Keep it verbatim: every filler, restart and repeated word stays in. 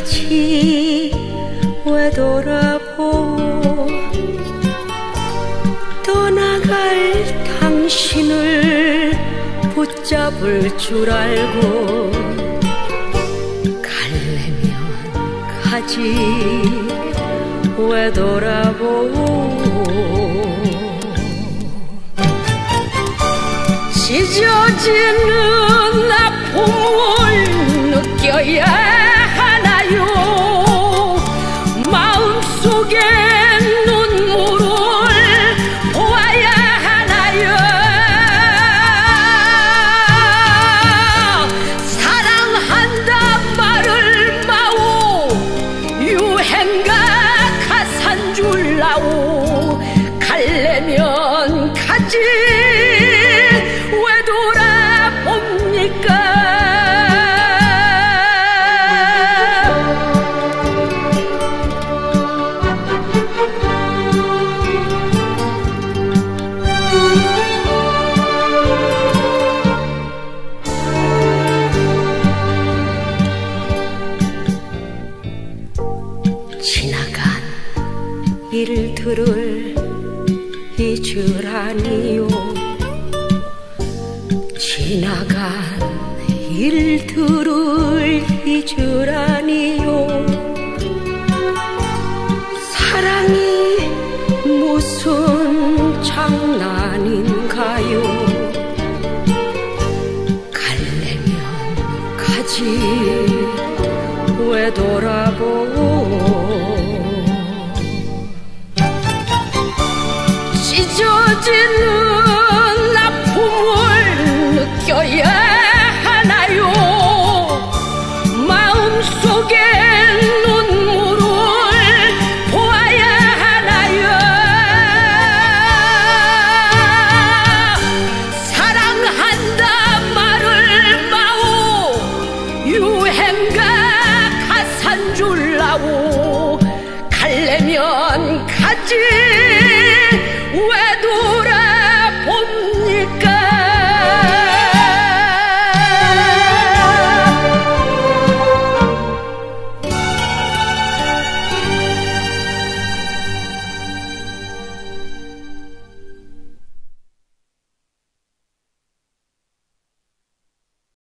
가지 왜 돌아보고 떠나갈 당신을 붙잡을 줄 알고 갈래면 가지 왜 돌아보고 찢어지는 아픔을 느껴야 하나요? 마음속에 눈물을 보아야 하나요? 사랑한다 말을 마오 유행가 가산 줄라오 갈래면 가지 지나간 일들을 잊으라니요. 지나간 일들을 잊으라니요. 사랑이 무슨 장난인가요? 갈래면 가지 왜 돌아보고 찢어지는 아픔을 느껴야 하나요? 마음속에 눈물을 보아야 하나요? 사랑한다 말을 마오 유행가 가산 줄라오 갈래면 가지